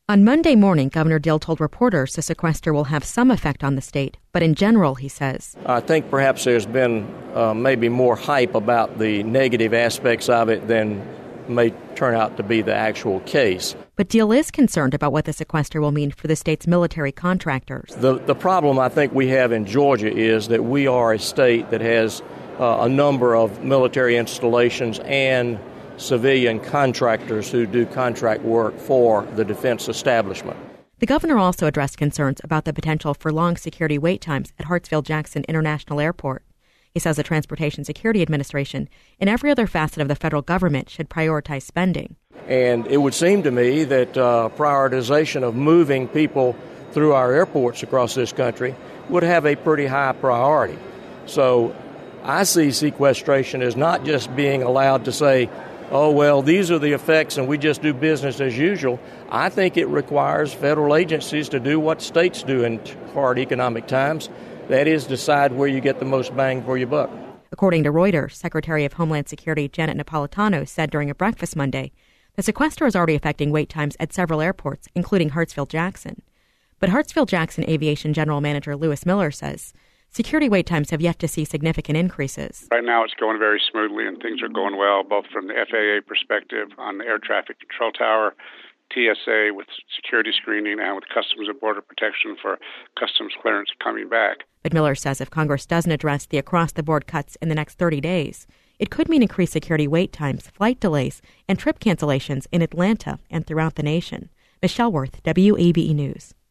On Monday morning, Governor Deal told reporters the sequester will have some effect on the state, but in general, he says, I think perhaps there's been maybe more hype about the negative aspects of it than may turn out to be the actual case. But Deal is concerned about what the sequester will mean for the state's military contractors. The problem I think we have in Georgia is that we are a state that has a number of military installations and civilian contractors who do contract work for the defense establishment. The governor also addressed concerns about the potential for long security wait times at Hartsfield-Jackson International Airport. He says the Transportation Security Administration and every other facet of the federal government should prioritize spending. And it would seem to me that prioritization of moving people through our airports across this country would have a pretty high priority. So I see sequestration as not just being allowed to say, oh, well, these are the effects and we just do business as usual. I think it requires federal agencies to do what states do in hard economic times. That is, decide where you get the most bang for your buck. According to Reuters, Secretary of Homeland Security Janet Napolitano said during a breakfast Monday, the sequester is already affecting wait times at several airports, including Hartsfield-Jackson. But Hartsfield-Jackson Aviation General Manager Lewis Miller says security wait times have yet to see significant increases. Right now it's going very smoothly and things are going well, both from the FAA perspective on the air traffic control tower, TSA with security screening, and with Customs and Border Protection for customs clearance coming back. But Miller says if Congress doesn't address the across-the-board cuts in the next 30 days, it could mean increased security wait times, flight delays, and trip cancellations in Atlanta and throughout the nation. Michelle Worth, WABE News.